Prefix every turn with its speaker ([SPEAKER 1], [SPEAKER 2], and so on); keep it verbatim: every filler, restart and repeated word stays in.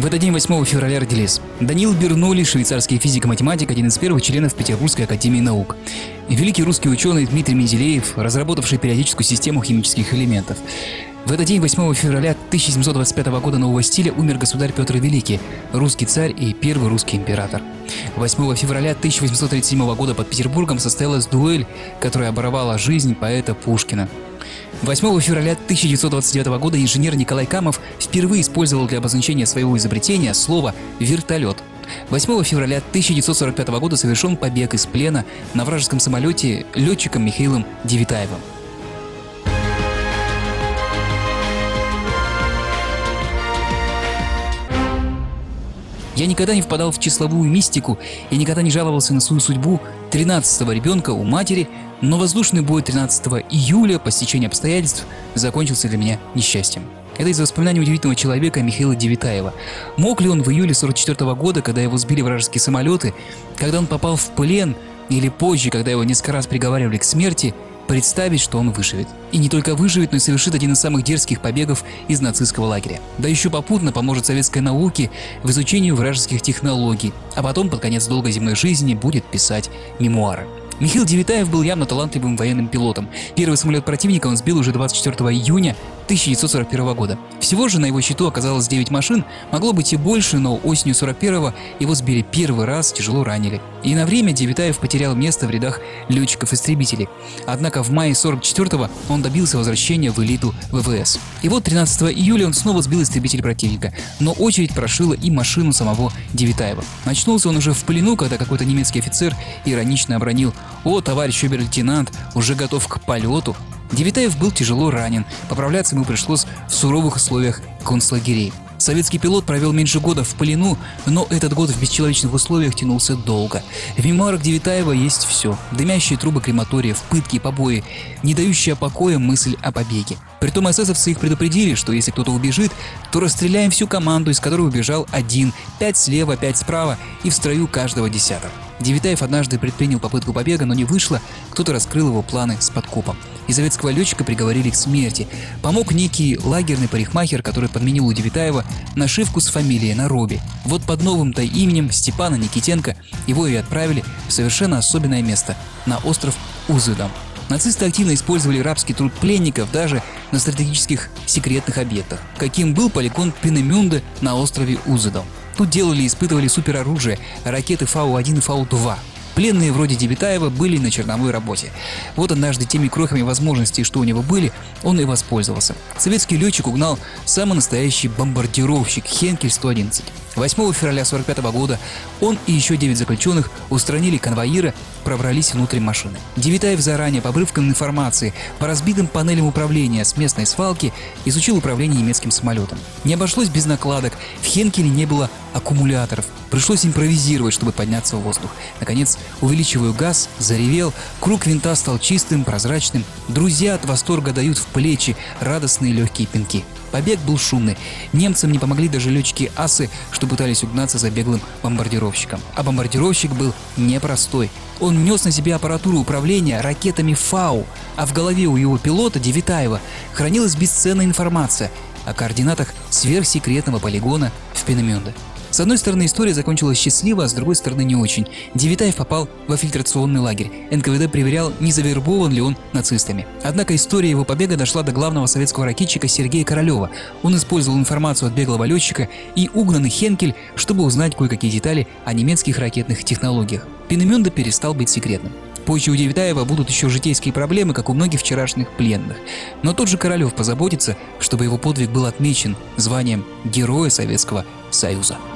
[SPEAKER 1] В этот день, восьмого февраля, родились Даниил Бернулли, швейцарский физик-математик, один из первых членов Петербургской академии наук. И великий русский ученый Дмитрий Менделеев, разработавший периодическую систему химических элементов. В этот день, восьмого февраля тысяча семьсот двадцать пятого года нового стиля, умер государь Петр Великий, русский царь и первый русский император. восьмого февраля тысяча восемьсот тридцать седьмого года под Петербургом состоялась дуэль, которая оборвала жизнь поэта Пушкина. восьмого февраля тысяча девятьсот двадцать девятого года инженер Николай Камов впервые использовал для обозначения своего изобретения слово «вертолет». восьмого февраля тысяча девятьсот сорок пятого года совершен побег из плена на вражеском самолете летчиком Михаилом Девитаевым. Я никогда не впадал в числовую мистику и никогда не жаловался на свою судьбу тринадцатого ребенка у матери, но воздушный бой тринадцатого июля по стечению обстоятельств закончился для меня несчастьем. Это из воспоминаний удивительного человека Михаила Девитаева. Мог ли он в июле сорок четвёртого года, когда его сбили вражеские самолеты, когда он попал в плен, или позже, когда его несколько раз приговаривали к смерти, представить, что он выживет? И не только выживет, но и совершит один из самых дерзких побегов из нацистского лагеря. Да еще попутно поможет советской науке в изучении вражеских технологий, а потом под конец долгой земной жизни будет писать мемуары. Михаил Девитаев был явно талантливым военным пилотом. Первый самолет противника он сбил уже двадцать четвёртого июня тысяча девятьсот сорок первого года. Всего же на его счету оказалось девять машин, могло быть и больше, но осенью сорок первого его сбили первый раз, тяжело ранили. И на время Девитаев потерял место в рядах летчиков-истребителей. Однако в мае сорок четвёртого он добился возвращения в элиту ВВС. И вот тринадцатого июля он снова сбил истребитель противника, но очередь прошила и машину самого Девитаева. Очнулся он уже в плену, когда какой-то немецкий офицер иронично обронил: «О, товарищ обер-лейтенант, уже готов к полету». Девитаев был тяжело ранен, поправляться ему пришлось в суровых условиях концлагерей. Советский пилот провел меньше года в плену, но этот год в бесчеловечных условиях тянулся долго. В мемуарах Девитаева есть все: дымящие трубы крематориев, пытки и побои, не дающая покоя мысль о побеге. Притом эсэсовцы их предупредили, что если кто-то убежит, то расстреляем всю команду, из которой убежал один, пять слева, пять справа и в строю каждого десяток. Девитаев однажды предпринял попытку побега, но не вышло, кто-то раскрыл его планы с подкупом. И советского летчика приговорили к смерти. Помог некий лагерный парикмахер, который подменил у Девитаева нашивку с фамилией на робе. Вот под новым-то именем Степана Никитенко его и отправили в совершенно особенное место – на остров Узедом. Нацисты активно использовали рабский труд пленников даже на стратегических секретных объектах, каким был полигон Пинемюнде на острове Узедом. Тут делали и испытывали супероружие, ракеты Фау один и Фау два. Пленные вроде Девитаева были на черновой работе. Вот однажды теми крохами возможностей, что у него были, он и воспользовался. Советский летчик угнал самый настоящий бомбардировщик Хенкель сто одиннадцать. восьмого февраля сорок пятого года он и еще девять заключенных устранили конвоира, пробрались внутрь машины. Девитаев заранее по обрывкам информации, по разбитым панелям управления с местной свалки изучил управление немецким самолетом. Не обошлось без накладок, в Хенкеле не было аккумуляторов, пришлось импровизировать, чтобы подняться в воздух. Наконец, увеличиваю газ, заревел, круг винта стал чистым, прозрачным, друзья от восторга дают в плечи радостные легкие пинки. Побег был шумный. Немцам не помогли даже летчики-асы, что пытались угнаться за беглым бомбардировщиком. А бомбардировщик был непростой. Он нес на себе аппаратуру управления ракетами Фау, а в голове у его пилота Девитаева хранилась бесценная информация о координатах сверхсекретного полигона в Пинемюнде. С одной стороны, история закончилась счастливо, а с другой стороны не очень. Девитаев попал в фильтрационный лагерь. эн ка вэ дэ проверял, не завербован ли он нацистами. Однако история его побега дошла до главного советского ракетчика Сергея Королева. Он использовал информацию от беглого летчика и угнанный Хенкель, чтобы узнать кое-какие детали о немецких ракетных технологиях. Пинемюнде перестал быть секретным. Позже у Девитаева будут еще житейские проблемы, как у многих вчерашних пленных. Но тот же Королев позаботится, чтобы его подвиг был отмечен званием Героя Советского Союза.